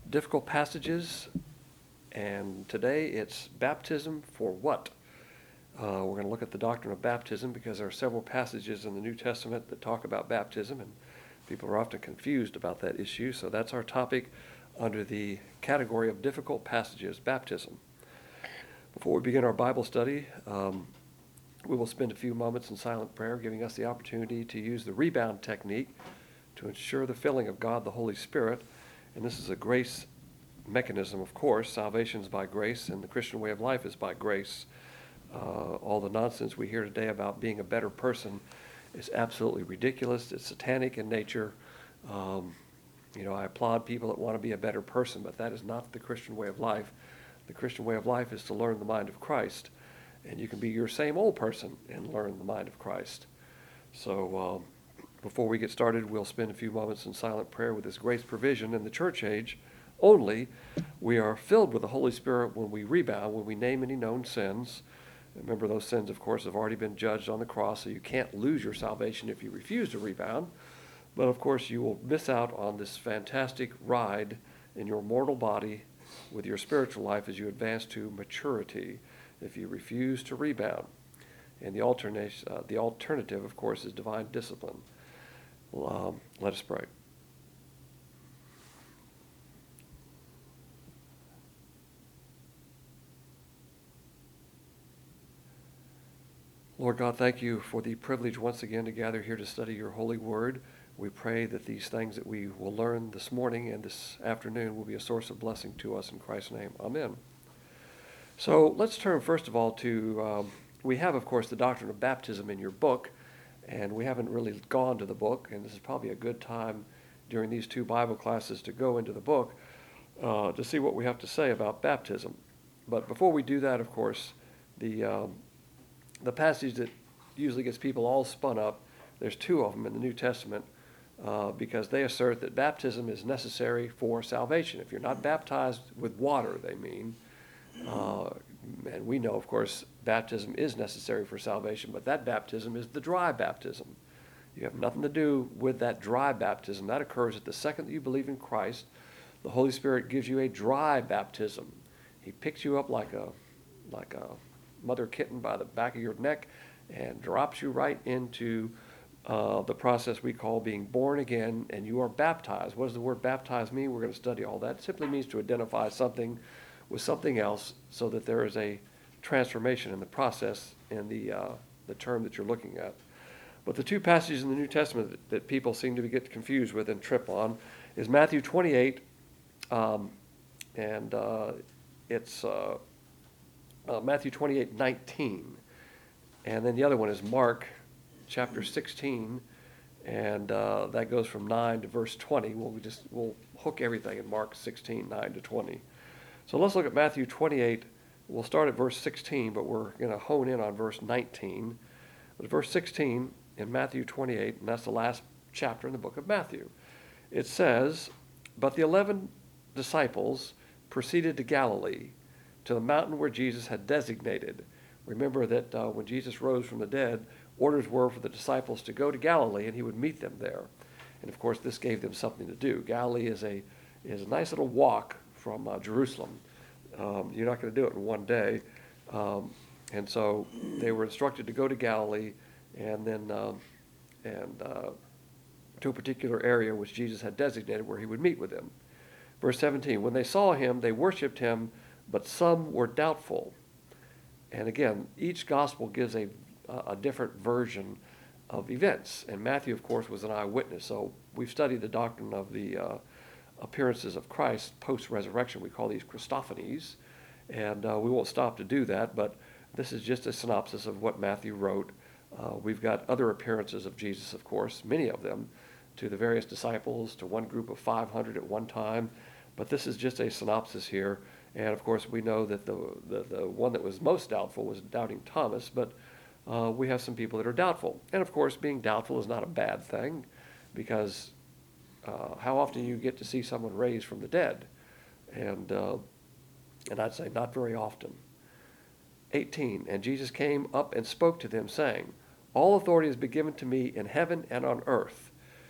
difficult passages, and today it's baptism for what? We're going to look at the doctrine of baptism because there are several passages in the New Testament that talk about baptism, and people are often confused about that issue. So that's our topic under the category of difficult passages, baptism. Before we begin our Bible study, we will spend a few moments in silent prayer, giving us the opportunity to use the rebound technique to ensure the filling of God the Holy Spirit. And this is a grace mechanism, of course. Salvation is by grace, and the Christian way of life is by grace. All the nonsense we hear today about being a better person is absolutely ridiculous. It's satanic in nature. I applaud people that want to be a better person, but that is not the Christian way of life. The Christian way of life is to learn the mind of Christ, and you can be your same old person and learn the mind of Christ. So before we get started, we'll spend a few moments in silent prayer with this grace provision. In the church age only, we are filled with the Holy Spirit when we rebound, when we name any known sins. Remember, those sins, of course, have already been judged on the cross, so you can't lose your salvation if you refuse to rebound. But, of course, you will miss out on this fantastic ride in your mortal body with your spiritual life as you advance to maturity if you refuse to rebound. And the alternative, of course, is divine discipline. Let us pray. Lord God, thank you for the privilege once again to gather here to study your holy word. We pray that these things that we will learn this morning and this afternoon will be a source of blessing to us in Christ's name. Amen. So let's turn first of all to, we have, of course, the doctrine of baptism in your book, and we haven't really gone to the book, and this is probably a good time during these two Bible classes to go into the book to see what we have to say about baptism. But before we do that, of course, the passage that usually gets people all spun up, there's two of them in the New Testament, because they assert that baptism is necessary for salvation. If you're not baptized with water, they mean, and we know, of course, baptism is necessary for salvation, but that baptism is the dry baptism. You have nothing to do with that dry baptism. That occurs at the second that you believe in Christ. The Holy Spirit gives you a dry baptism. He picks you up like a mother kitten by the back of your neck and drops you right into the process we call being born again, and you are baptized. What does the word baptized mean? We're going to study all that. It simply means to identify something with something else so that there is a transformation in the process in the term that you're looking at. But the two passages in the New Testament that people seem to get confused with and trip on is Matthew 28, it's Matthew 28:19, and then the other one is Mark chapter 16, and that goes from 9 to verse 20. We'll hook everything in Mark 16, 9 to 20. So let's look at Matthew 28. We'll start at verse 16, but we're going to hone in on verse 19. But verse 16 in Matthew 28, and that's the last chapter in the book of Matthew. It says, "But the 11 disciples proceeded to Galilee, to the mountain where Jesus had designated." Remember that when Jesus rose from the dead, orders were for the disciples to go to Galilee, and he would meet them there. And of course, this gave them something to do. Galilee is a nice little walk from Jerusalem. You're not going to do it in one day. And so they were instructed to go to Galilee and then to a particular area which Jesus had designated where he would meet with them. Verse 17, "When they saw him, they worshipped him, but some were doubtful." And again, each gospel gives a different version of events. And Matthew, of course, was an eyewitness. So we've studied the doctrine of the appearances of Christ post-resurrection. We call these Christophanies. And we won't stop to do that, but this is just a synopsis of what Matthew wrote. We've got other appearances of Jesus, of course, many of them, to the various disciples, to one group of 500 at one time. But this is just a synopsis here. And, of course, we know that the one that was most doubtful was doubting Thomas, but we have some people that are doubtful. And, of course, being doubtful is not a bad thing, because how often you get to see someone raised from the dead? And I'd say not very often. 18, "And Jesus came up and spoke to them, saying, 'All authority has been given to me in heaven and on earth.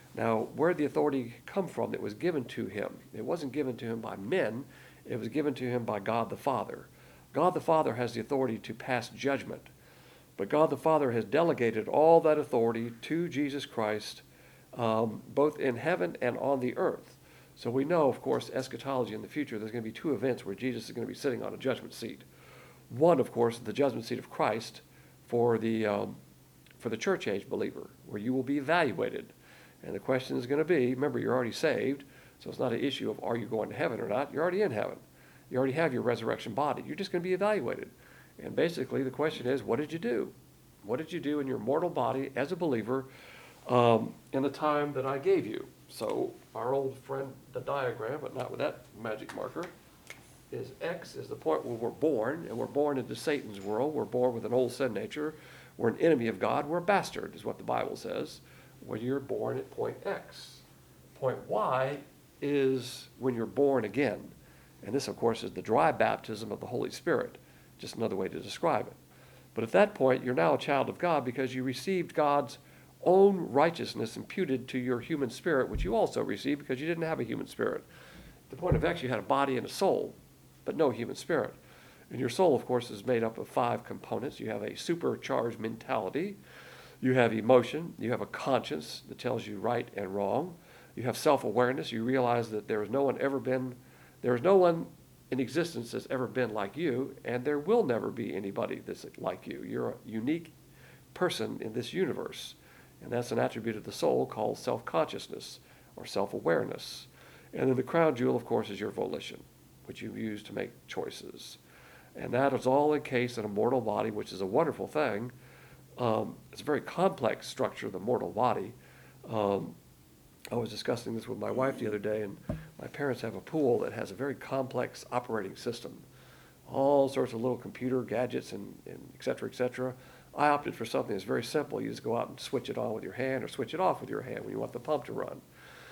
Now, where did the authority come from that was given to him? It wasn't given to him by men. It was given to him by God the Father. God the Father has the authority to pass judgment. But God the Father has delegated all that authority to Jesus Christ, both in heaven and on the earth. So we know, of course, eschatology in the future, there's going to be two events where Jesus is going to be sitting on a judgment seat. One, of course, the judgment seat of Christ for the church age believer, where you will be evaluated. And the question is going to be, remember, you're already saved, so it's not an issue of are you going to heaven or not. You're already in heaven. You already have your resurrection body. You're just going to be evaluated. And basically the question is, what did you do? What did you do in your mortal body as a believer in the time that I gave you? So our old friend, the diagram, but not with that magic marker, is X is the point where we're born, and we're born into Satan's world. We're born with an old sin nature. We're an enemy of God. We're a bastard, is what the Bible says, when you're born at point X. Point Y is when you're born again. And this, of course, is the dry baptism of the Holy Spirit, just another way to describe it. But at that point, you're now a child of God because you received God's own righteousness imputed to your human spirit, which you also received because you didn't have a human spirit. At the point of X, you had a body and a soul, but no human spirit. And your soul, of course, is made up of 5 components. You have a supercharged mentality. You have emotion. You have a conscience that tells you right and wrong. You have self-awareness. You realize that there is no one in existence that's ever been like you, and there will never be anybody that's like you. You're a unique person in this universe. And that's an attribute of the soul called self-consciousness or self-awareness. And then the crown jewel, of course, is your volition, which you use to make choices. And that is all encased in a mortal body, which is a wonderful thing. It's a very complex structure, the mortal body. I was discussing this with my wife the other day, and my parents have a pool that has a very complex operating system. All sorts of little computer gadgets and et cetera, et cetera. I opted for something that's very simple. You just go out and switch it on with your hand or switch it off with your hand when you want the pump to run.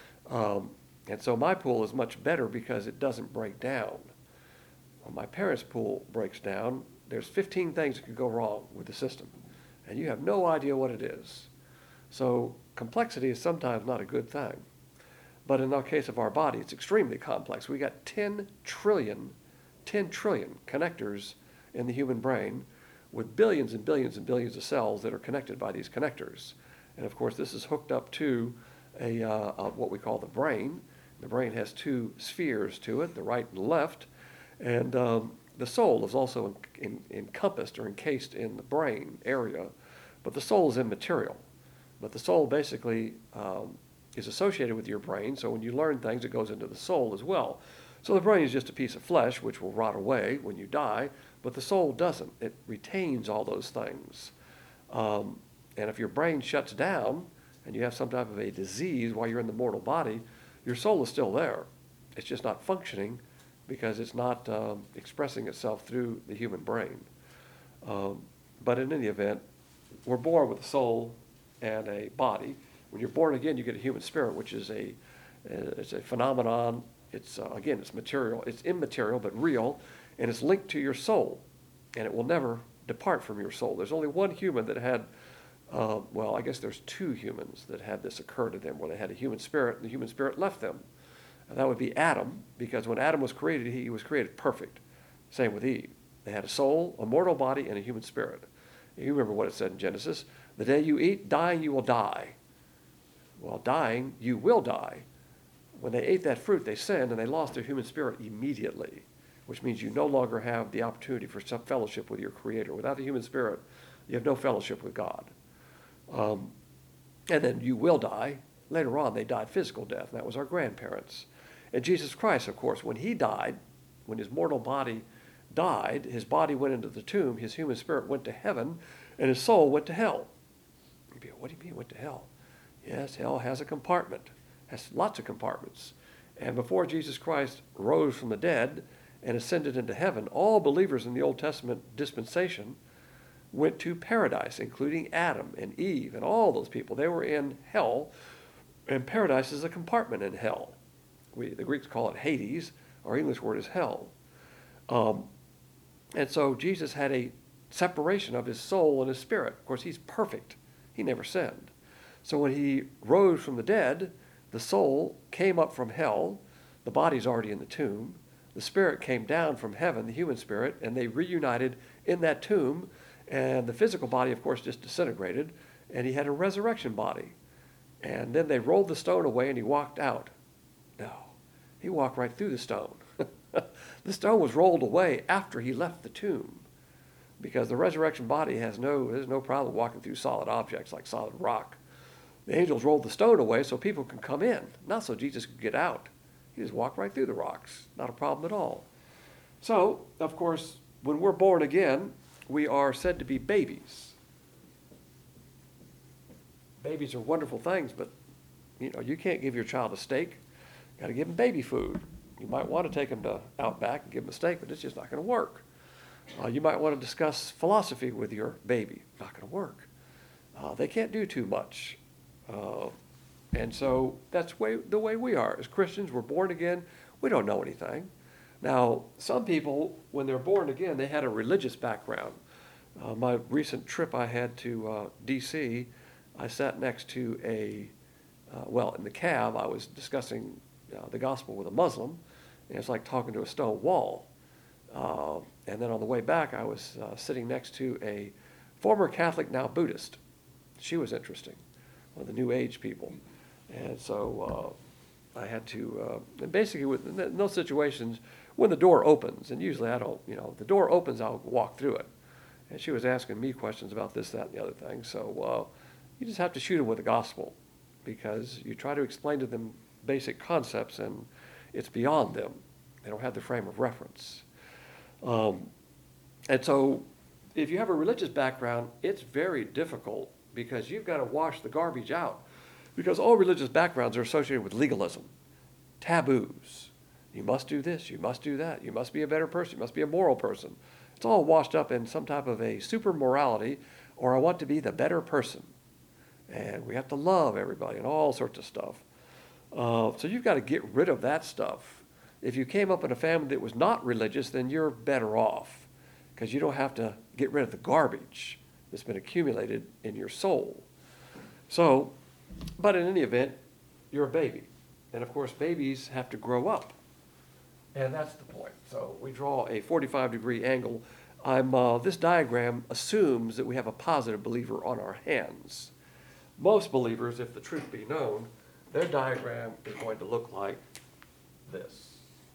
And so my pool is much better because it doesn't break down. When my parents' pool breaks down, there's 15 things that could go wrong with the system, and you have no idea what it is. So complexity is sometimes not a good thing. But in the case of our body, it's extremely complex. We got 10 trillion connectors in the human brain with billions and billions and billions of cells that are connected by these connectors. And of course, this is hooked up to what we call the brain. The brain has 2 spheres to it, the right and left. And the soul is also encompassed or encased in the brain area. But the soul is immaterial. But the soul basically is associated with your brain, so when you learn things, it goes into the soul as well. So the brain is just a piece of flesh which will rot away when you die, but the soul doesn't. It retains all those things. And if your brain shuts down and you have some type of a disease while you're in the mortal body, your soul is still there. It's just not functioning because it's not expressing itself through the human brain. But in any event, we're born with a soul and a body. When you're born again, you get a human spirit, which is it's a phenomenon. It's again, it's material. It's immaterial but real, and it's linked to your soul, and it will never depart from your soul. There's only one human that had, I guess there's 2 humans that had this occur to them, where they had a human spirit, and the human spirit left them. And that would be Adam, because when Adam was created, he was created perfect. Same with Eve. They had a soul, a mortal body, and a human spirit. You remember what it said in Genesis. The day you eat, dying, you will die. Well, dying, you will die. When they ate that fruit, they sinned, and they lost their human spirit immediately, which means you no longer have the opportunity for some fellowship with your Creator. Without the human spirit, you have no fellowship with God. And then you will die. Later on, they died physical death, and that was our grandparents. And Jesus Christ, of course, when he died, when his mortal body died, his body went into the tomb, his human spirit went to heaven, and his soul went to hell. What do you mean went to hell? Yes, hell has a compartment, has lots of compartments. And before Jesus Christ rose from the dead and ascended into heaven, all believers in the Old Testament dispensation went to paradise, including Adam and Eve and all those people. They were in hell, and paradise is a compartment in hell. The Greeks call it Hades. Our English word is hell. And so Jesus had a separation of his soul and his spirit. Of course, he's perfect. He never sinned. So when he rose from the dead, the soul came up from hell. The body's already in the tomb. The spirit came down from heaven, the human spirit, and they reunited in that tomb. And the physical body, of course, just disintegrated. And he had a resurrection body. And then they rolled the stone away and he walked out. No, he walked right through the stone. The stone was rolled away after he left the tomb, because the resurrection body there's no problem walking through solid objects like solid rock. The angels rolled the stone away so people can come in, not so Jesus could get out. He just walked right through the rocks. Not a problem at all. So, of course, when we're born again, we are said to be babies. Babies are wonderful things, but you can't give your child a steak. You got to give them baby food. You might want to take them to Outback and give them a steak, but it's just not going to work. You might want to discuss philosophy with your baby. Not going to work. They can't do too much. And so that's the way we are. As Christians, we're born again. We don't know anything. Now, some people, when they're born again, they had a religious background. My recent trip I had to D.C., I sat next to in the cab, I was discussing the gospel with a Muslim, and it's like talking to a stone wall. And then on the way back, I was sitting next to a former Catholic, now Buddhist. She was interesting, one of the New Age people. And so I had to, and basically in those situations, when the door opens, and usually I don't, the door opens, I'll walk through it. And she was asking me questions about this, that, and the other thing. So you just have to shoot them with the gospel, because you try to explain to them basic concepts and it's beyond them. They don't have the frame of reference. And so if you have a religious background, it's very difficult, because you've got to wash the garbage out, because all religious backgrounds are associated with legalism, taboos. You must do this, you must do that, you must be a better person, you must be a moral person. It's all washed up in some type of a super morality, or I want to be the better person. And we have to love everybody and all sorts of stuff. So you've got to get rid of that stuff. If you came up in a family that was not religious, then you're better off, because you don't have to get rid of the garbage that's been accumulated in your soul. So, but in any event, you're a baby. And of course, babies have to grow up. And that's the point. So we draw a 45-degree angle. This diagram assumes that we have a positive believer on our hands. Most believers, if the truth be known, their diagram is going to look like this.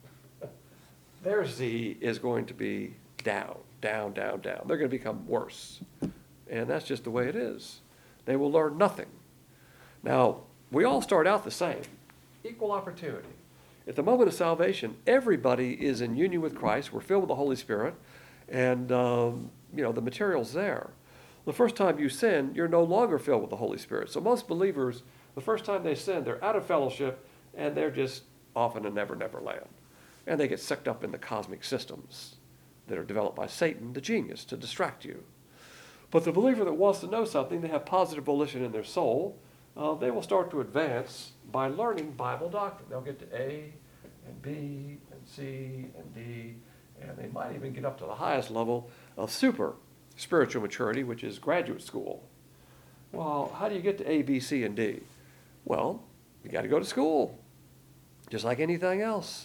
Their Z is going to be down, down, down, down. They're going to become worse. And that's just the way it is. They will learn nothing. Now, we all start out the same, equal opportunity. At the moment of salvation, everybody is in union with Christ. We're filled with the Holy Spirit, and the material's there. The first time you sin, you're no longer filled with the Holy Spirit. So most believers, the first time they sin, they're out of fellowship, and they're just off in a never, never land. And they get sucked up in the cosmic systems that are developed by Satan, the genius, to distract you. But the believer that wants to know something, they have positive volition in their soul, they will start to advance by learning Bible doctrine. They'll get to A and B and C and D, and they might even get up to the highest level of super spiritual maturity, which is graduate school. Well, how do you get to A, B, C, and D? Well, you got to go to school, just like anything else.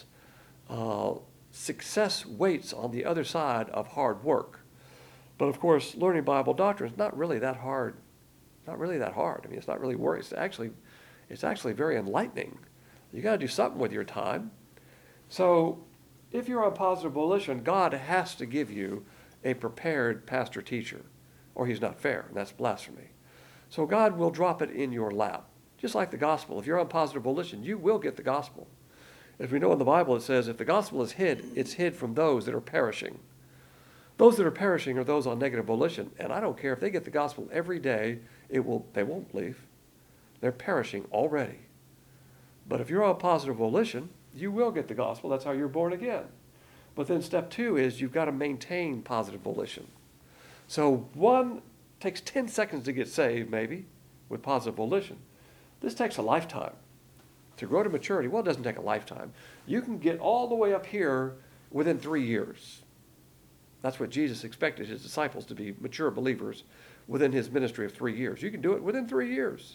Success waits on the other side of hard work. But of course, learning Bible doctrine is not really that hard. Not really that hard. I mean, it's not really work. It's actually very enlightening. You got to do something with your time. So if you're on positive volition, God has to give you a prepared pastor teacher, or he's not fair, and that's blasphemy. So God will drop it in your lap, just like the gospel. If you're on positive volition, you will get the gospel. As we know in the Bible, it says, if the gospel is hid, it's hid from those that are perishing. Those that are perishing are those on negative volition, and I don't care if they get the gospel every day, they won't believe. They're perishing already. But if you're on positive volition, you will get the gospel. That's how you're born again. But then step 2 is you've got to maintain positive volition. So 1 takes 10 seconds to get saved, maybe, with positive volition. This takes a lifetime. To grow to maturity, well, it doesn't take a lifetime. You can get all the way up here within 3 years. That's what Jesus expected his disciples to be, mature believers, within his ministry of 3 years. You can do it within 3 years.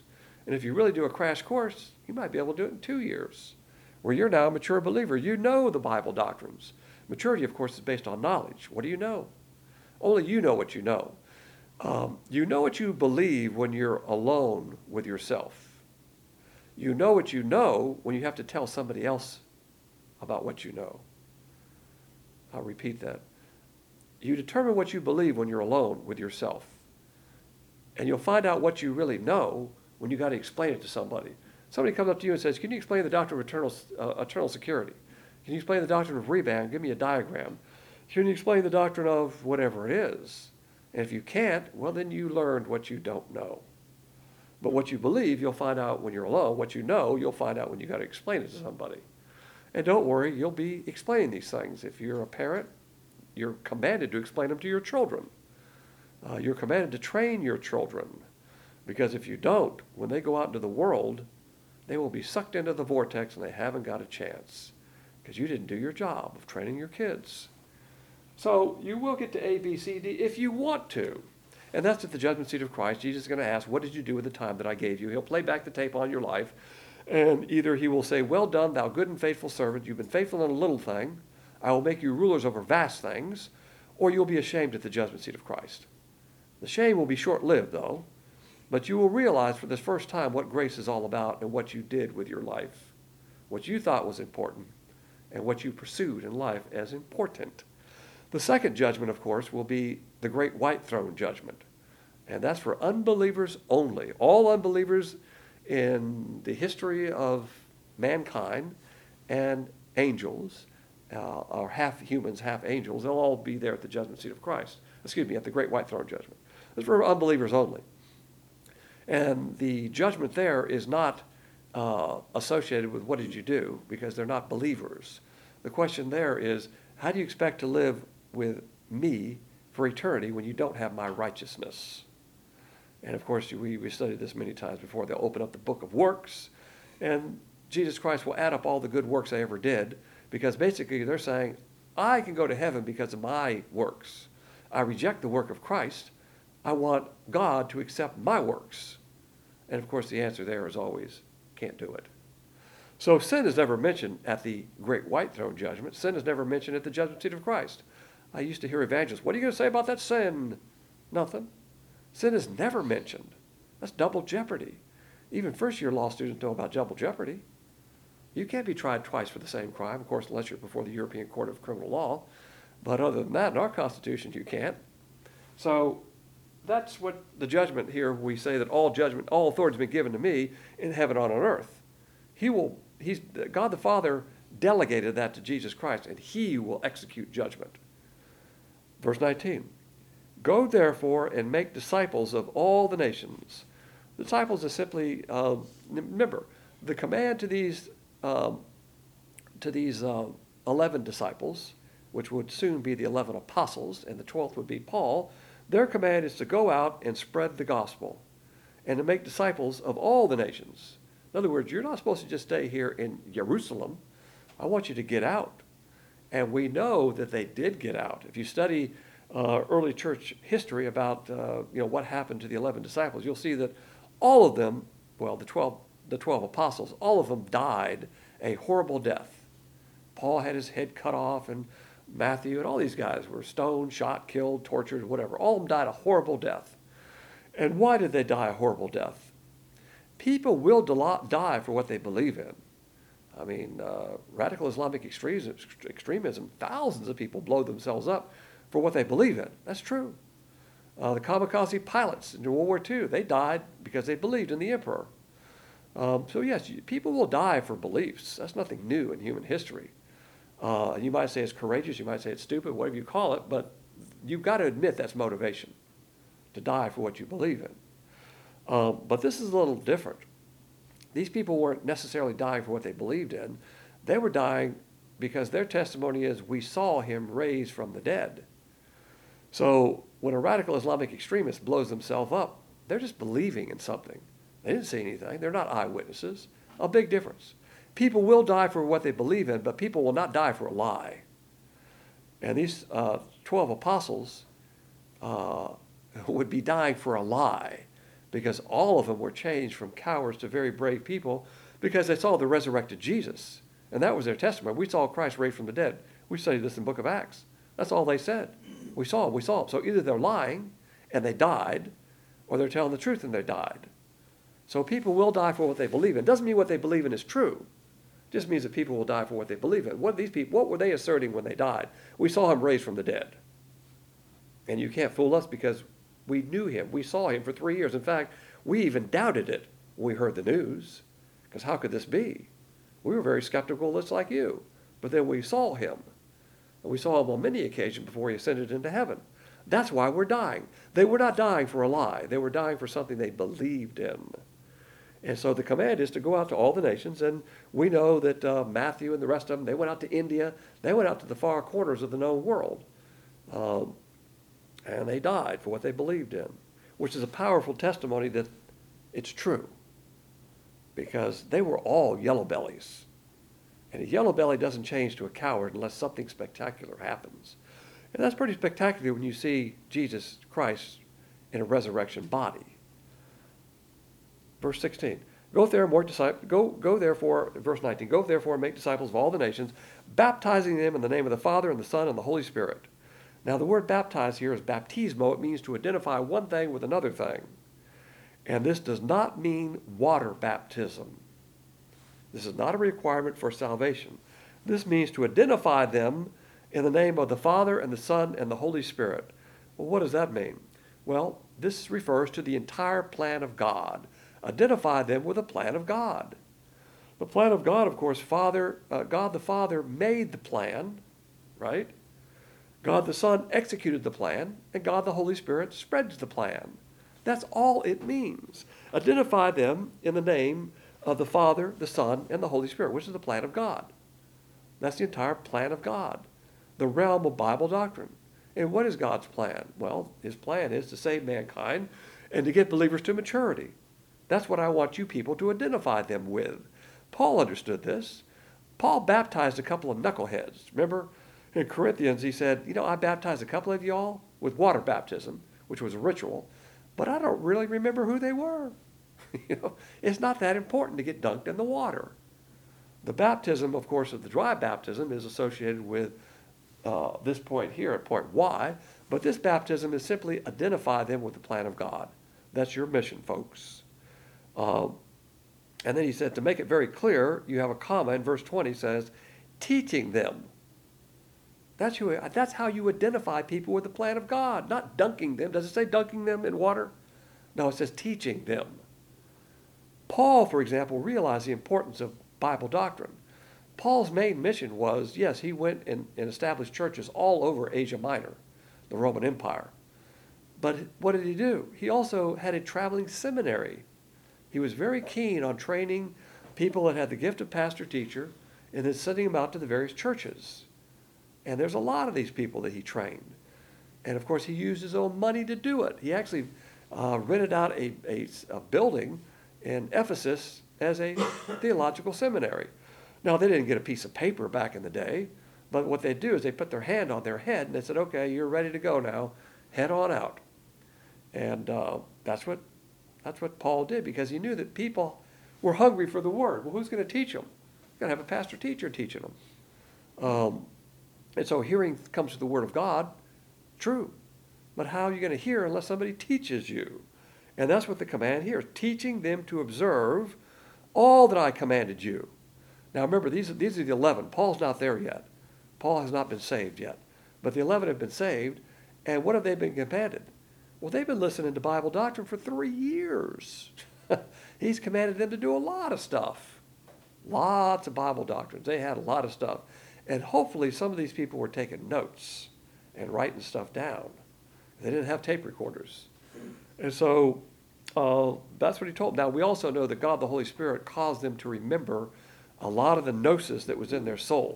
And if you really do a crash course, you might be able to do it in 2 years, where you're now a mature believer. You know the Bible doctrines. Maturity, of course, is based on knowledge. What do you know? Only you know what you know. You know what you believe when you're alone with yourself. You know what you know when you have to tell somebody else about what you know. I'll repeat that. You determine what you believe when you're alone with yourself. And you'll find out what you really know when you got to explain it to somebody. Somebody comes up to you and says, can you explain the doctrine of eternal security? Can you explain the doctrine of rebound? Give me a diagram. Can you explain the doctrine of whatever it is? And if you can't, well, then you learned what you don't know. But what you believe, you'll find out when you're alone. What you know, you'll find out when you got to explain it to somebody. And don't worry, you'll be explaining these things. If you're a parent, you're commanded to explain them to your children. You're commanded to train your children. Because if you don't, when they go out into the world, they will be sucked into the vortex and they haven't got a chance. Because you didn't do your job of training your kids. So you will get to A, B, C, D if you want to. And that's at the judgment seat of Christ. Jesus is going to ask, what did you do with the time that I gave you? He'll play back the tape on your life. And either he will say, well done, thou good and faithful servant. You've been faithful in a little thing. I will make you rulers over vast things. Or you'll be ashamed at the judgment seat of Christ. The shame will be short-lived, though. But you will realize for the first time what grace is all about and what you did with your life. What you thought was important and what you pursued in life as important. The second judgment, of course, will be the great white throne judgment. And that's for unbelievers only. All unbelievers in the history of mankind and angels, or half humans, half angels, they'll all be there at the judgment seat of Christ. At the great white throne judgment. It's for unbelievers only. And the judgment there is not associated with what did you do, because they're not believers. The question there is, how do you expect to live with me for eternity when you don't have my righteousness? And of course, we studied this many times before. They'll open up the book of works, and Jesus Christ will add up all the good works I ever did, because basically they're saying, I can go to heaven because of my works. I reject the work of Christ. I want God to accept my works. And of course, the answer there is always, can't do it. So sin is never mentioned at the great white throne judgment. Sin is never mentioned at the judgment seat of Christ. I used to hear evangelists, what are you going to say about that sin? Nothing. Sin is never mentioned. That's double jeopardy. Even first-year law students know about double jeopardy. You can't be tried twice for the same crime, of course, unless you're before the European Court of Criminal Law. But other than that, in our Constitution, you can't. So that's what the judgment here, we say that all authority has been given to me in heaven and on earth. God the Father delegated that to Jesus Christ, and he will execute judgment. Verse 19, go therefore and make disciples of all the nations. Disciples is simply, remember, the command to these 11 disciples, which would soon be the 11 apostles, and the 12th would be Paul, their command is to go out and spread the gospel and to make disciples of all the nations. In other words, you're not supposed to just stay here in Jerusalem. I want you to get out. And we know that they did get out. If you study early church history about what happened to the 11 disciples, you'll see that all of them, well, the 12 apostles, all of them died a horrible death. Paul had his head cut off, and Matthew and all these guys were stoned, shot, killed, tortured, whatever. All of them died a horrible death. And why did they die a horrible death? People will die for what they believe in. I mean, radical Islamic extremism, thousands of people blow themselves up for what they believe in. That's true. The kamikaze pilots in World War II, they died because they believed in the emperor. So yes, people will die for beliefs. That's nothing new in human history. You might say it's courageous, you might say it's stupid, whatever you call it, but you've got to admit that's motivation, to die for what you believe in. But this is a little different. These people weren't necessarily dying for what they believed in. They were dying because their testimony is, we saw him raised from the dead. So when a radical Islamic extremist blows themselves up, they're just believing in something. They didn't see anything. They're not eyewitnesses. A big difference. People will die for what they believe in, but people will not die for a lie. And these 12 apostles would be dying for a lie, because all of them were changed from cowards to very brave people because they saw the resurrected Jesus. And that was their testimony. We saw Christ raised from the dead. We studied this in the book of Acts. That's all they said. We saw him. We saw him. So either they're lying and they died, or they're telling the truth and they died. So people will die for what they believe in. It doesn't mean what they believe in is true. It just means that people will die for what they believe in. What were they asserting when they died? We saw him raised from the dead. And you can't fool us because we knew him. We saw him for 3 years. In fact, we even doubted it when we heard the news. Because how could this be? We were very skeptical, just like you. But then we saw him. And we saw him on many occasions before he ascended into heaven. That's why we're dying. They were not dying for a lie. They were dying for something they believed in. And so the command is to go out to all the nations. And we know that Matthew and the rest of them, they went out to India. They went out to the far corners of the known world. And they died for what they believed in, which is a powerful testimony that it's true. Because they were all yellow bellies. And a yellow belly doesn't change to a coward unless something spectacular happens. And that's pretty spectacular when you see Jesus Christ in a resurrection body. Verse 16, go therefore, verse 19, go therefore and make disciples of all the nations, baptizing them in the name of the Father and the Son and the Holy Spirit. Now the word baptize here is baptismo. It means to identify one thing with another thing. And this does not mean water baptism. This is not a requirement for salvation. This means to identify them in the name of the Father and the Son and the Holy Spirit. Well, what does that mean? Well, this refers to the entire plan of God. Identify them with the plan of God. The plan of God, of course, God the Father made the plan, right? God the Son executed the plan, and God the Holy Spirit spreads the plan. That's all it means. Identify them in the name of the Father, the Son, and the Holy Spirit, which is the plan of God. That's the entire plan of God, the realm of Bible doctrine. And what is God's plan? Well, his plan is to save mankind and to get believers to maturity. That's what I want you people to identify them with. Paul understood this. Paul baptized a couple of knuckleheads. Remember, in Corinthians, he said, I baptized a couple of y'all with water baptism, which was a ritual, but I don't really remember who they were. It's not that important to get dunked in the water. The baptism, of course, of the dry baptism is associated with this point here at point Y, but this baptism is simply identify them with the plan of God. That's your mission, folks. And then he said, to make it very clear, you have a comma in verse 20 says, teaching them. That's how you identify people with the plan of God, not dunking them. Does it say dunking them in water? No, it says teaching them. Paul, for example, realized the importance of Bible doctrine. Paul's main mission was, yes, he went and established churches all over Asia Minor, the Roman Empire. But what did he do? He also had a traveling seminary. He was very keen on training people that had the gift of pastor-teacher and then sending them out to the various churches. And there's a lot of these people that he trained. And, of course, he used his own money to do it. He actually rented out a building in Ephesus as a theological seminary. Now, they didn't get a piece of paper back in the day, but what they do is they put their hand on their head and they said, okay, you're ready to go now. Head on out. And that's what Paul did, because he knew that people were hungry for the word. Well, who's going to teach them? You're going to have a pastor-teacher teaching them. And so hearing comes to the word of God, true. But how are you going to hear unless somebody teaches you? And that's what the command here is, teaching them to observe all that I commanded you. Now remember, these are the 11. Paul's not there yet. Paul has not been saved yet. But the 11 have been saved, and what have they been commanded? Well, they've been listening to Bible doctrine for 3 years. He's commanded them to do a lot of stuff. Lots of Bible doctrines. They had a lot of stuff. And hopefully some of these people were taking notes and writing stuff down. They didn't have tape recorders. And so that's what he told them. Now, we also know that God, the Holy Spirit, caused them to remember a lot of the gnosis that was in their soul.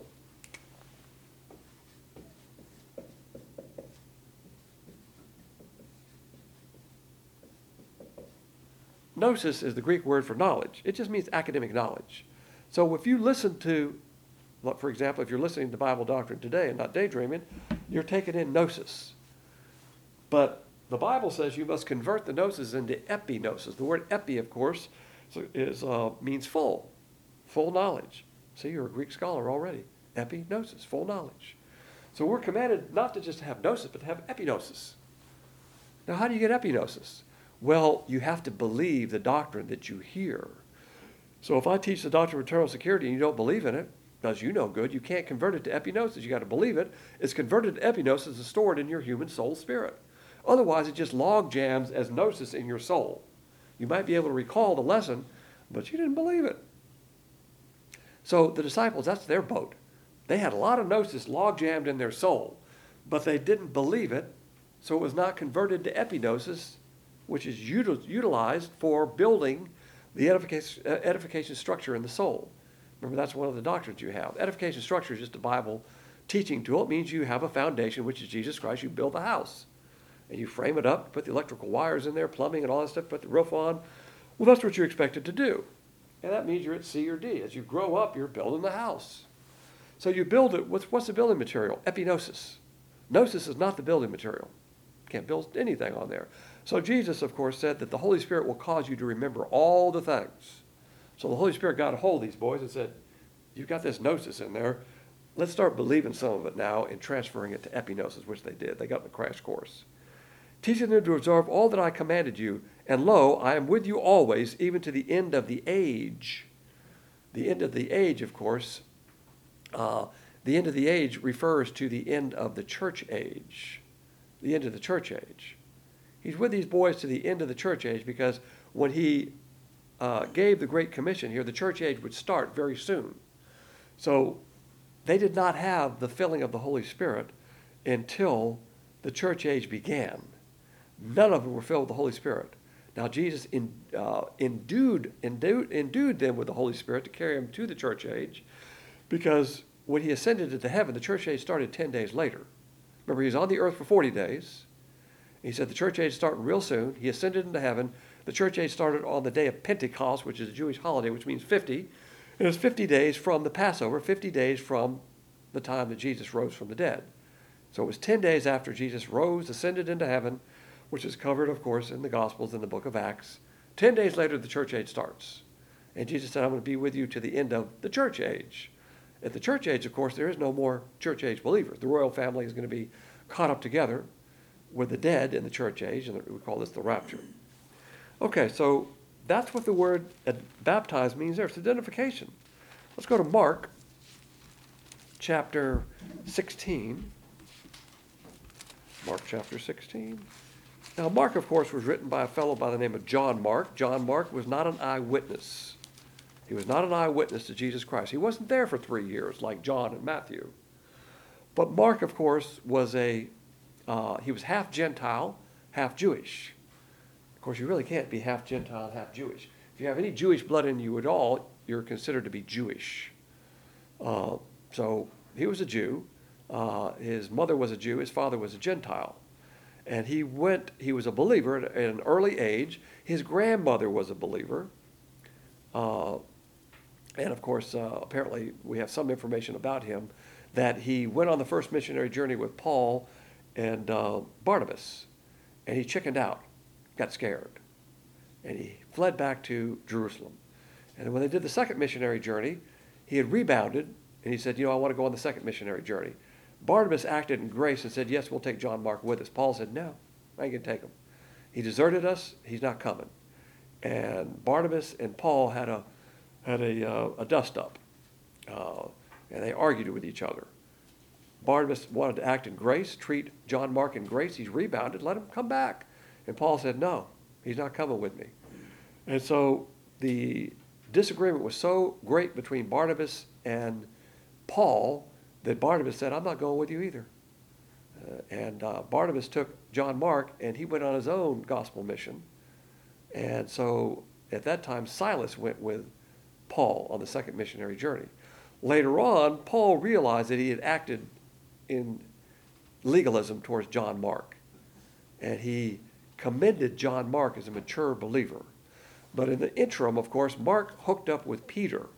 Gnosis is the Greek word for knowledge. It just means academic knowledge. So if you listen to, for example, if you're listening to Bible doctrine today and not daydreaming, you're taking in gnosis. But the Bible says you must convert the gnosis into epignosis. The word epi, of course, means full knowledge. See, you're a Greek scholar already. Epignosis, full knowledge. So we're commanded not to just have gnosis, but to have epignosis. Now, how do you get epignosis? Well, you have to believe the doctrine that you hear. So if I teach the doctrine of eternal security and you don't believe in it, does you no good, you can't convert it to epignosis. You got to believe it. It's converted to epignosis and stored in your human soul spirit. Otherwise, it just log jams as gnosis in your soul. You might be able to recall the lesson, but you didn't believe it. So the disciples, that's their boat. They had a lot of gnosis log jammed in their soul, but they didn't believe it, so it was not converted to epignosis, which is utilized for building the edification structure in the soul. Remember, that's one of the doctrines you have. Edification structure is just a Bible teaching tool. It means you have a foundation, which is Jesus Christ. You build a house, and you frame it up, put the electrical wires in there, plumbing and all that stuff, put the roof on. Well, that's what you're expected to do. And that means you're at C or D. As you grow up, you're building the house. So you build it with, what's the building material? Epignosis. Gnosis is not the building material. Can't build anything on there. So Jesus, of course, said that the Holy Spirit will cause you to remember all the things. So the Holy Spirit got a hold of these boys and said, you've got this gnosis in there. Let's start believing some of it now and transferring it to epignosis, which they did. They got in the crash course. Teaching them to observe all that I commanded you, and lo, I am with you always, even to the end of the age. The end of the age, of course, the end of the age refers to the end of the church age. The end of the church age. He's with these boys to the end of the church age because when he gave the Great Commission here, the church age would start very soon. So they did not have the filling of the Holy Spirit until the church age began. None of them were filled with the Holy Spirit. Now Jesus endued them with the Holy Spirit to carry them to the church age, because when he ascended into heaven, the church age started 10 days later. Remember, he was on the earth for 40 days. He said the church age started real soon. He ascended into heaven. The church age started on the day of Pentecost, which is a Jewish holiday, which means 50. And it's 50 days from the Passover, 50 days from the time that Jesus rose from the dead. So it was 10 days after Jesus rose, ascended into heaven, which is covered, of course, in the Gospels in the book of Acts. 10 days later, the church age starts. And Jesus said, I'm going to be with you to the end of the church age. At the church age, of course, there is no more church age believers. The royal family is going to be caught up together with the dead in the church age, and we call this the rapture. Okay, so that's what the word baptize means there. It's identification. Let's go to Mark chapter 16. Mark chapter 16. Now, Mark, of course, was written by a fellow by the name of John Mark. John Mark was not an eyewitness. He was not an eyewitness to Jesus Christ. He wasn't there for 3 years like John and Matthew. But Mark, of course, was he was half Gentile, half Jewish. Of course, you really can't be half Gentile and half Jewish. If you have any Jewish blood in you at all, you're considered to be Jewish. So he was a Jew. His mother was a Jew. His father was a Gentile. And he was a believer at an early age. His grandmother was a believer. And of course, apparently we have some information about him that he went on the first missionary journey with Paul and Barnabas. And he chickened out, got scared. And he fled back to Jerusalem. And when they did the second missionary journey, he had rebounded. And he said, I want to go on the second missionary journey. Barnabas acted in grace and said, yes, we'll take John Mark with us. Paul said, no, I ain't going to take him. He deserted us. He's not coming. And Barnabas and Paul had a dust-up. And they argued with each other. Barnabas wanted to act in grace, treat John Mark in grace. He's rebounded. Let him come back. And Paul said, no, he's not coming with me. And so the disagreement was so great between Barnabas and Paul that Barnabas said, I'm not going with you either. And Barnabas took John Mark, and he went on his own gospel mission. And so at that time, Silas went with Paul on the second missionary journey. Later on, Paul realized that he had acted in legalism towards John Mark. And he commended John Mark as a mature believer. But in the interim, of course, Mark hooked up with Peter.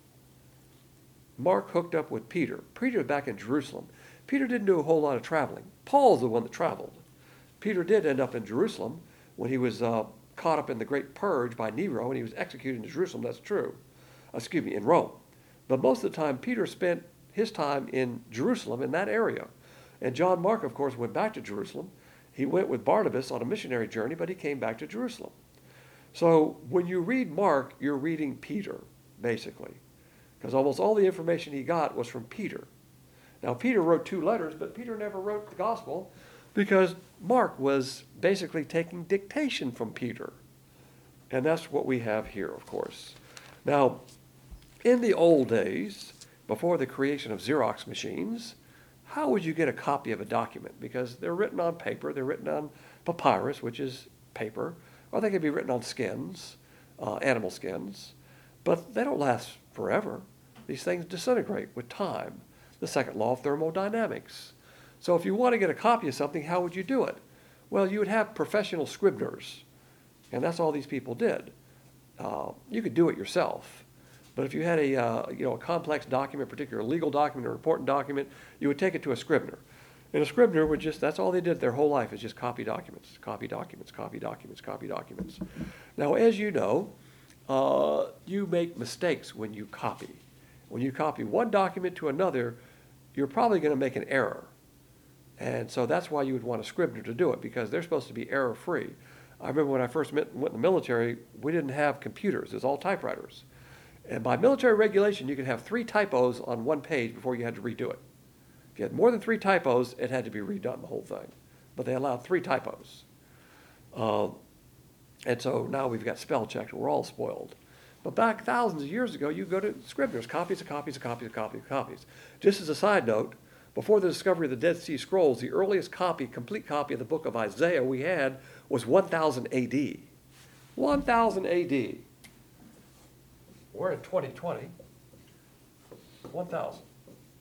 Peter was back in Jerusalem. Peter didn't do a whole lot of traveling. Paul's the one that traveled. Peter did end up in Jerusalem when he was caught up in the great purge by Nero and he was executed in Jerusalem. That's true. Excuse me, in Rome. But most of the time, Peter spent his time in Jerusalem, in that area. And John Mark, of course, went back to Jerusalem. He went with Barnabas on a missionary journey, but he came back to Jerusalem. So when you read Mark, you're reading Peter, basically, because almost all the information he got was from Peter. Now, Peter wrote 2 letters, but Peter never wrote the gospel because Mark was basically taking dictation from Peter. And that's what we have here, of course. Now, in the old days, before the creation of Xerox machines, how would you get a copy of a document? Because they're written on paper, they're written on papyrus, which is paper, or they could be written on skins, animal skins, but they don't last forever. These things disintegrate with time. The second law of thermodynamics. So if you want to get a copy of something, how would you do it? Well, you would have professional scriveners, and that's all these people did. You could do it yourself, but if you had a complex document, particularly a legal document or important document, you would take it to a scrivener. And a scrivener would that's all they did their whole life is just copy documents, copy documents, copy documents, copy documents. Now, as you know, you make mistakes when you copy. When you copy one document to another, you're probably going to make an error. And so that's why you would want a scrivener to do it, because they're supposed to be error-free. I remember when I first went in the military, we didn't have computers. It was all typewriters. And by military regulation, you could have 3 typos on one page before you had to redo it. If you had more than 3 typos, it had to be redone, the whole thing. But they allowed 3 typos. And so now we've got spell check, and we're all spoiled. But back thousands of years ago, you go to scriveners, copies of copies of copies of copies of copies. Just as a side note, before the discovery of the Dead Sea Scrolls, the earliest complete copy of the book of Isaiah we had was 1000 AD. 1000 AD. We're in 2020. 1000.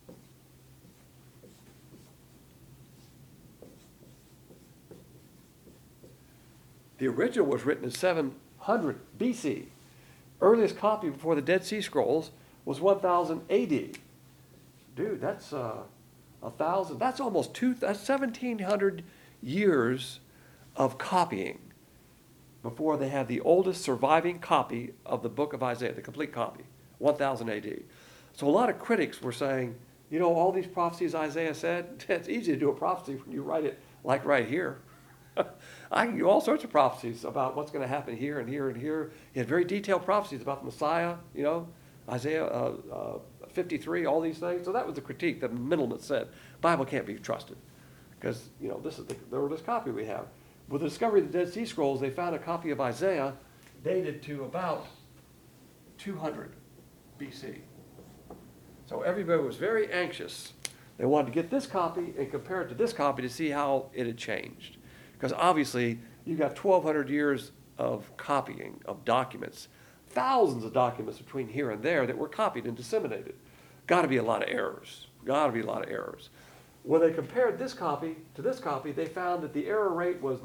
The original was written in 700 BC. Earliest copy before the Dead Sea Scrolls was 1000 AD. Dude, that's 1,000. That's almost that's 1,700 years of copying before they have the oldest surviving copy of the book of Isaiah, the complete copy, 1000 AD. So a lot of critics were saying, all these prophecies Isaiah said, it's easy to do a prophecy when you write it like right here. I can do all sorts of prophecies about what's going to happen here and here and here. He had very detailed prophecies about the Messiah, Isaiah 53, all these things. So that was the critique that Middleman said. Bible can't be trusted because, this is the earliest copy we have. With the discovery of the Dead Sea Scrolls, they found a copy of Isaiah dated to about 200 BC. So everybody was very anxious. They wanted to get this copy and compare it to this copy to see how it had changed. Because obviously, you've got 1,200 years of copying of documents, thousands of documents between here and there that were copied and disseminated. Got to be a lot of errors. Got to be a lot of errors. When they compared this copy to this copy, they found that the error rate was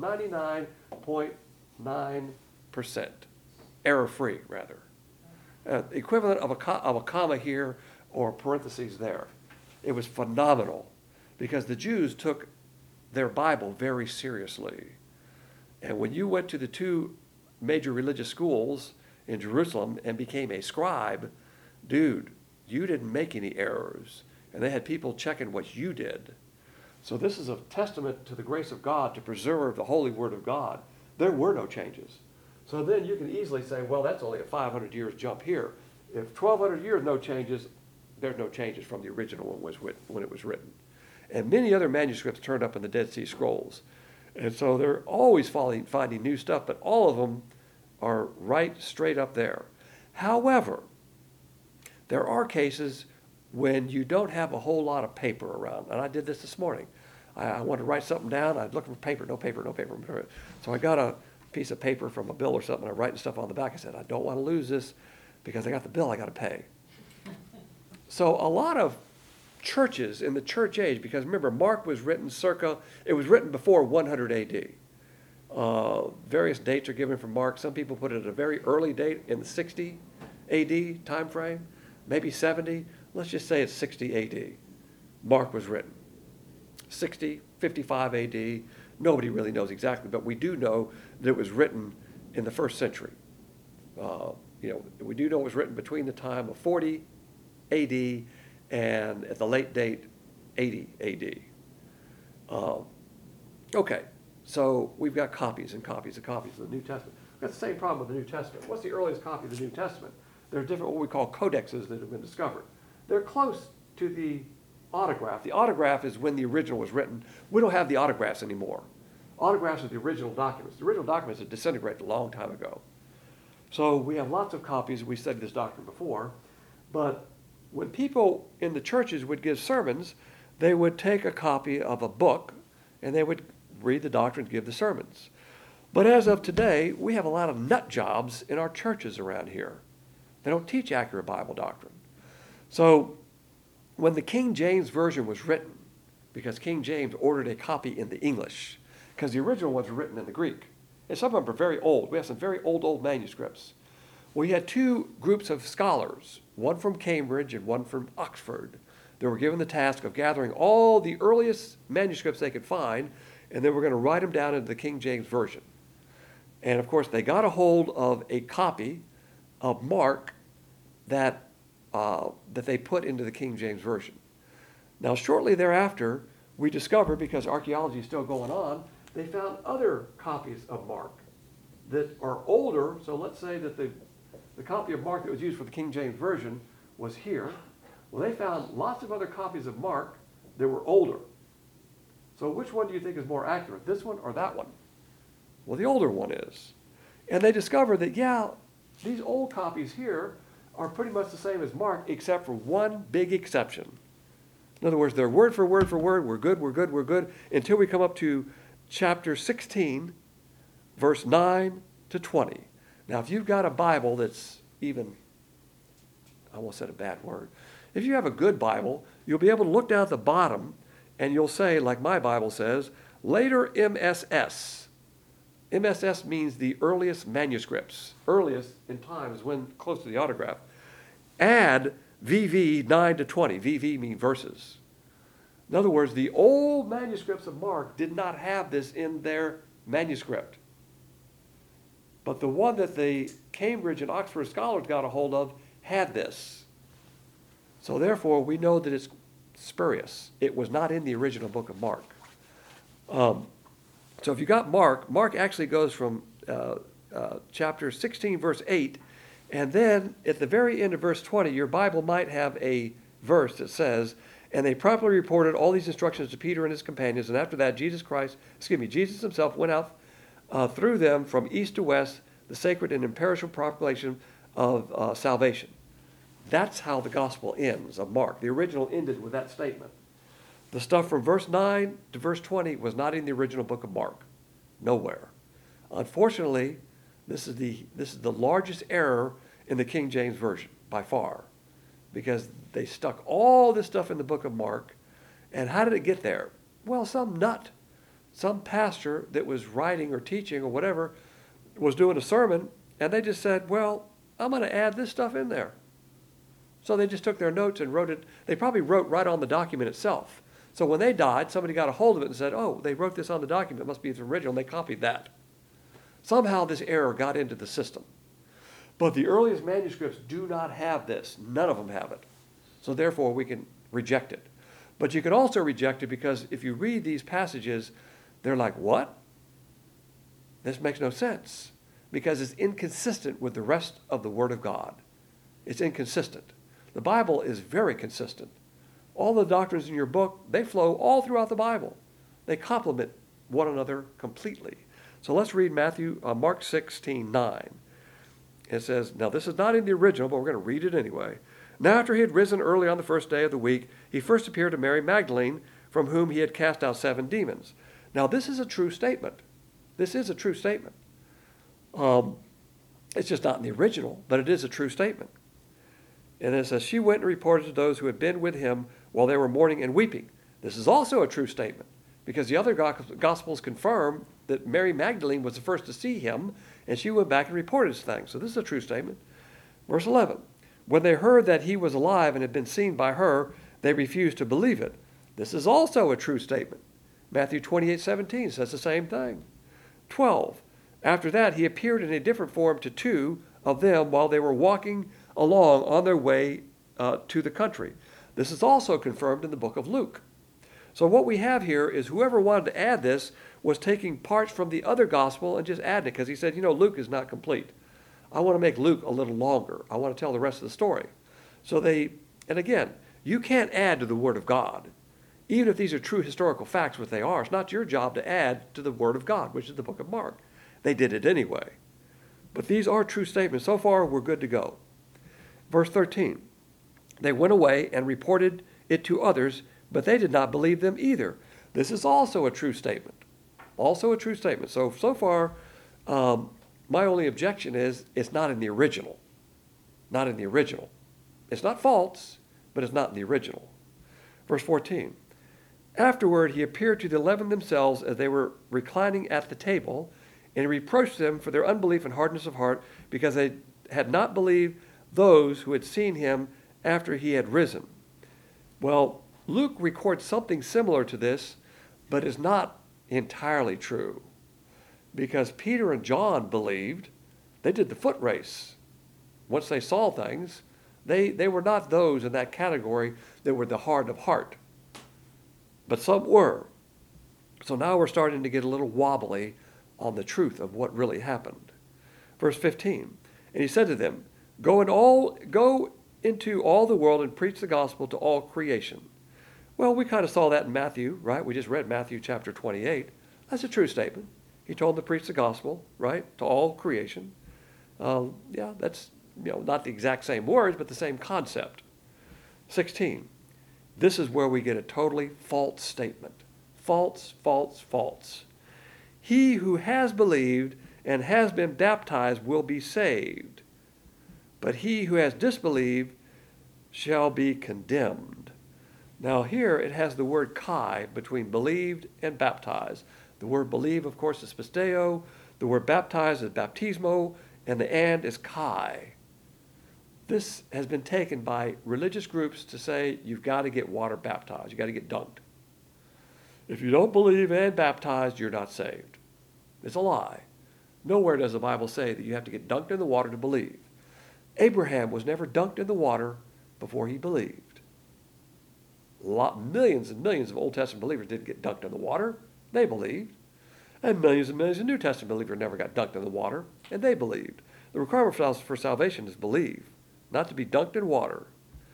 99.9%. Error-free, rather. Equivalent of a comma here or parentheses there. It was phenomenal because the Jews took their Bible very seriously. And when you went to the 2 major religious schools in Jerusalem and became a scribe, dude, you didn't make any errors. And they had people checking what you did. So this is a testament to the grace of God to preserve the holy word of God. There were no changes. So then you can easily say, well, that's only a 500 years jump here. If 1,200 years, no changes, there's no changes from the original one when it was written. And many other manuscripts turned up in the Dead Sea Scrolls. And so they're always finding new stuff, but all of them are right straight up there. However, there are cases when you don't have a whole lot of paper around. And I did this morning. I wanted to write something down. I looked for paper, no paper, no paper. So I got a piece of paper from a bill or something. I'm writing stuff on the back. I said, I don't want to lose this because I got the bill I got to pay. So a lot of churches in the church age, because remember, Mark was written it was written before 100 AD. Various dates are given for Mark. Some people put it at a very early date in the 60 AD time frame, maybe 70. Let's just say it's 60 AD. Mark was written. 60, 55 AD, Nobody really knows exactly, but we do know that it was written in the first century. We do know it was written between the time of 40 AD and at the late date 80 AD. Okay, so we've got copies and copies and copies of the New Testament. We've got the same problem with the New Testament. What's the earliest copy of the New Testament? There are different what we call codexes that have been discovered. They're close to the autograph. The autograph is when the original was written. We don't have the autographs anymore. Autographs are the original documents. The original documents had disintegrated a long time ago. So we have lots of copies. We studied this doctrine before. But when people in the churches would give sermons, they would take a copy of a book and they would read the doctrine and give the sermons. But as of today, we have a lot of nut jobs in our churches around here. They don't teach accurate Bible doctrine. So when the King James Version was written, because King James ordered a copy in the English, because the original ones were written in the Greek, and some of them are very old. We have some very old manuscripts. We had two groups of scholars, one from Cambridge and one from Oxford. They were given the task of gathering all the earliest manuscripts they could find, and they were going to write them down into the King James Version. And of course, they got a hold of a copy of Mark that they put into the King James Version. Now, shortly thereafter, we discovered, because archaeology is still going on, they found other copies of Mark that are older. So let's say that the copy of Mark that was used for the King James Version was here. Well, they found lots of other copies of Mark that were older. So which one do you think is more accurate, this one or that one? Well, the older one is. And they discovered that, yeah, these old copies here are pretty much the same as Mark, except for one big exception. In other words, they're word for word, we're good, until we come up to chapter 16, verse 9 to 20. Now, if you've got a Bible that's even, I almost said a bad word. If you have a good Bible, you'll be able to look down at the bottom and you'll say, like my Bible says, later MSS. MSS means the earliest manuscripts. Earliest in time is when close to the autograph. Add VV 9 to 20. VV means verses. In other words, the old manuscripts of Mark did not have this in their manuscript. But the one that the Cambridge and Oxford scholars got a hold of had this. So therefore, we know that it's spurious. It was not in the original book of Mark. So if you got Mark actually goes from chapter 16, verse 8, and then at the very end of verse 20, your Bible might have a verse that says, and they promptly reported all these instructions to Peter and his companions, and after that Jesus himself went out through them from east to west, the sacred and imperishable proclamation of salvation. That's how the gospel ends of Mark. The original ended with that statement. The stuff from verse 9 to verse 20 was not in the original book of Mark. Nowhere. Unfortunately, this is the largest error in the King James Version, by far, because they stuck all this stuff in the book of Mark. And how did it get there? Well, some nut, some pastor that was writing or teaching or whatever was doing a sermon, and they just said, well, I'm going to add this stuff in there. So they just took their notes and wrote it. They probably wrote right on the document itself. So when they died, somebody got a hold of it and said, oh, they wrote this on the document. It must be the original. And they copied that. Somehow this error got into the system. But the earliest manuscripts do not have this. None of them have it. So therefore, we can reject it. But you can also reject it because if you read these passages, they're like, what? This makes no sense. Because it's inconsistent with the rest of the Word of God. It's inconsistent. The Bible is very consistent. All the doctrines in your book, they flow all throughout the Bible. They complement one another completely. So let's read Mark 16:9. It says, now this is not in the original, but we're going to read it anyway. Now after he had risen early on the first day of the week, he first appeared to Mary Magdalene, from whom he had cast out 7 demons. Now this is a true statement. This is a true statement. It's just not in the original, but it is a true statement. And it says, she went and reported to those who had been with him while they were mourning and weeping. This is also a true statement, because the other Gospels confirm that Mary Magdalene was the first to see him, and she went back and reported his things. So this is a true statement. Verse 11, when they heard that he was alive and had been seen by her, they refused to believe it. This is also a true statement, Matthew 28:17 says the same thing. 12. After that, he appeared in a different form to two of them while they were walking along on their way to the country. This is also confirmed in the book of Luke. So what we have here is whoever wanted to add this was taking parts from the other gospel and just adding it, because he said, Luke is not complete. I want to make Luke a little longer. I want to tell the rest of the story. And again, you can't add to the Word of God. Even if these are true historical facts, what they are, it's not your job to add to the Word of God, which is the book of Mark. They did it anyway. But these are true statements. So far, we're good to go. Verse 13. They went away and reported it to others, but they did not believe them either. This is also a true statement. Also a true statement. So far, my only objection is it's not in the original. Not in the original. It's not false, but it's not in the original. Verse 14. Afterward, he appeared to the 11 themselves as they were reclining at the table, and he reproached them for their unbelief and hardness of heart, because they had not believed those who had seen him after he had risen. Well, Luke records something similar to this, but is not entirely true. Because Peter and John believed, they did the foot race. Once they saw things, they were not those in that category that were the hard of heart. But some were. So now we're starting to get a little wobbly on the truth of what really happened. Verse 15, and he said to them, Go into all the world and preach the gospel to all creation. Well, we kind of saw that in Matthew, right? We just read Matthew chapter 28. That's a true statement. He told them to preach the gospel, right, to all creation. That's not the exact same words, but the same concept. 16. This is where we get a totally false statement. False, false, false. He who has believed and has been baptized will be saved, but he who has disbelieved shall be condemned. Now here it has the word kai between believed and baptized. The word believe, of course, is pisteo. The word baptized is baptismo, and the and is kai. This has been taken by religious groups to say you've got to get water baptized. You've got to get dunked. If you don't believe and baptized, you're not saved. It's a lie. Nowhere does the Bible say that you have to get dunked in the water to believe. Abraham was never dunked in the water before he believed. Millions and millions of Old Testament believers didn't get dunked in the water. They believed. And millions of New Testament believers never got dunked in the water, and they believed. The requirement for salvation is believe, not to be dunked in water.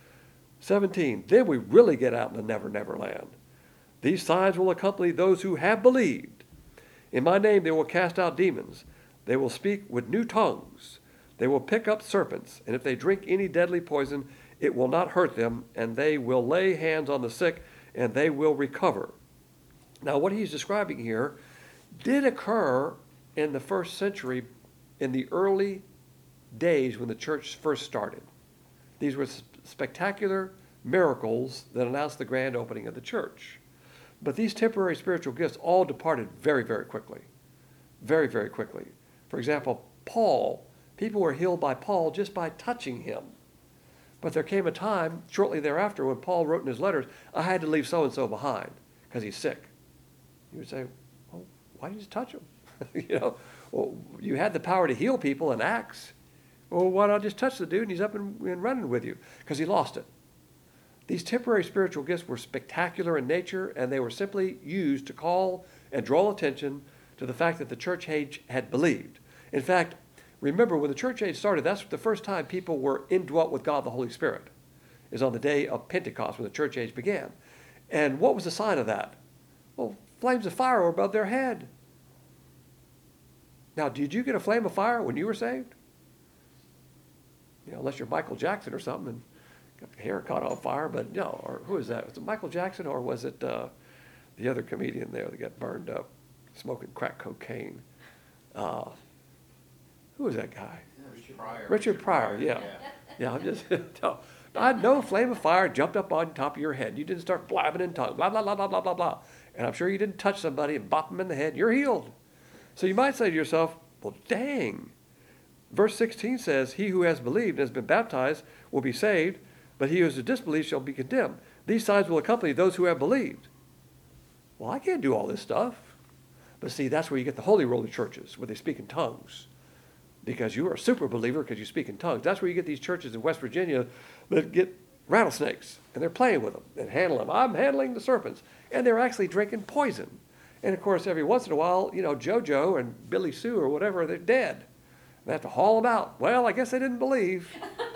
17, then we really get out in the never land. These signs will accompany those who have believed. In my name they will cast out demons. They will speak with new tongues. They will pick up serpents, and if they drink any deadly poison, it will not hurt them, and they will lay hands on the sick, and they will recover. Now, what he's describing here did occur in the first century, in the early days when the church first started. These were spectacular miracles that announced the grand opening of the church. But these temporary spiritual gifts all departed very, very quickly. Very, very quickly. For example, Paul, people were healed by Paul just by touching him. But there came a time shortly thereafter when Paul wrote in his letters, I had to leave so-and-so behind because he's sick. You would say, well, why did you just touch him? Well, you had the power to heal people in Acts. Well, why not just touch the dude and he's up and running with you? Because he lost it. These temporary spiritual gifts were spectacular in nature, and they were simply used to call and draw attention to the fact that the church age had believed. In fact, remember, when the church age started, that's the first time people were indwelt with God the Holy Spirit, is on the day of Pentecost when the church age began. And what was the sign of that? Well, flames of fire were above their head. Now, did you get a flame of fire when you were saved? Unless you're Michael Jackson or something and got your hair caught on fire, but no, or who is that? Was it Michael Jackson, or was it the other comedian there that got burned up smoking crack cocaine? Who was that guy? Richard Pryor, yeah. I'm just, I know flame of fire jumped up on top of your head. You didn't start blabbing in tongues, blah, blah, blah, blah, blah, blah, blah. And I'm sure you didn't touch somebody and bop them in the head. You're healed. So you might say to yourself, well, dang. Verse 16 says, he who has believed and has been baptized will be saved, but he who has disbelieved shall be condemned. These signs will accompany those who have believed. Well, I can't do all this stuff. But see, that's where you get the Holy Roller churches, where they speak in tongues. Because you are a super believer because you speak in tongues. That's where you get these churches in West Virginia that get rattlesnakes, and they're playing with them and handling them. I'm handling the serpents. And they're actually drinking poison. And of course, every once in a while, JoJo and Billy Sue or whatever, they're dead. They have to haul them out. Well, I guess they didn't believe.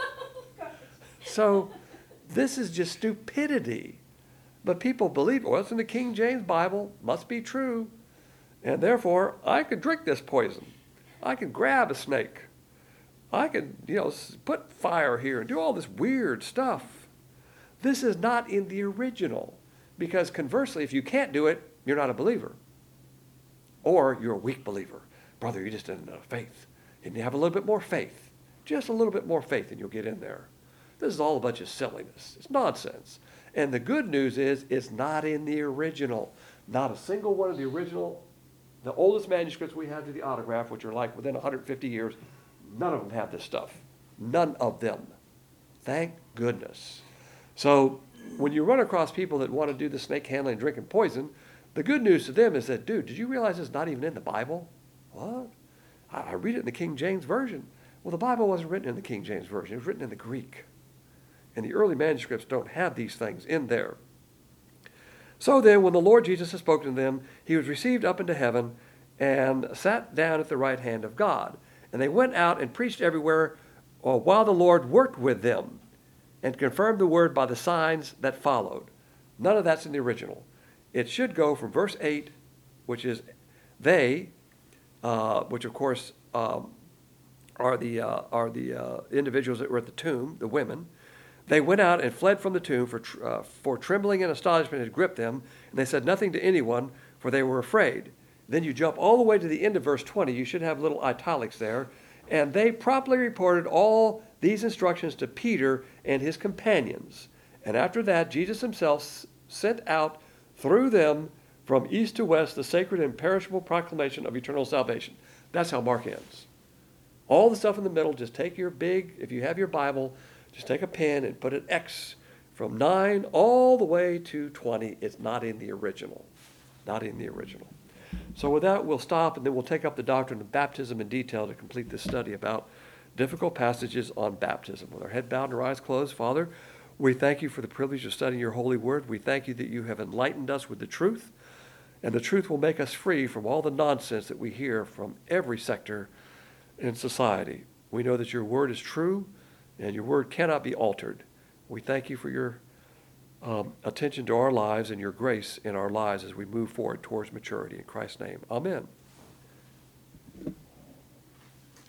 So this is just stupidity. But people believe, well, it's in the King James Bible, must be true. And therefore, I could drink this poison. I could grab a snake. I could, put fire here and do all this weird stuff. This is not in the original. Because conversely, if you can't do it, you're not a believer. Or you're a weak believer. Brother, you just didn't have enough faith. You need to have a little bit more faith. Just a little bit more faith and you'll get in there. This is all a bunch of silliness. It's nonsense. And the good news is it's not in the original. Not a single one of the original, the oldest manuscripts we have to the autograph, which are like within 150 years, none of them have this stuff. None of them. Thank goodness. So when you run across people that want to do the snake handling and drinking poison, the good news to them is that, dude, did you realize it's not even in the Bible? What? I read it in the King James Version. Well, the Bible wasn't written in the King James Version. It was written in the Greek. And the early manuscripts don't have these things in there. So then, when the Lord Jesus had spoken to them, he was received up into heaven and sat down at the right hand of God. And they went out and preached everywhere while the Lord worked with them and confirmed the word by the signs that followed. None of that's in the original. It should go from verse 8, which is they, which of course are the individuals that were at the tomb, the women. They went out and fled from the tomb, for trembling and astonishment had gripped them, and they said nothing to anyone, for they were afraid. Then you jump all the way to the end of verse 20. You should have little italics there. And they promptly reported all these instructions to Peter and his companions. And after that, Jesus himself sent out through them from east to west the sacred and imperishable proclamation of eternal salvation. That's how Mark ends. All the stuff in the middle, just take your if you have your Bible, just take a pen and put an X from 9 all the way to 20. It's not in the original. Not in the original. So with that, we'll stop, and then we'll take up the doctrine of baptism in detail to complete this study about difficult passages on baptism. With our head bowed and our eyes closed, Father, we thank you for the privilege of studying your holy word. We thank you that you have enlightened us with the truth, and the truth will make us free from all the nonsense that we hear from every sector in society. We know that your word is true, and your word cannot be altered. We thank you for your attention to our lives and your grace in our lives as we move forward towards maturity. In Christ's name, amen.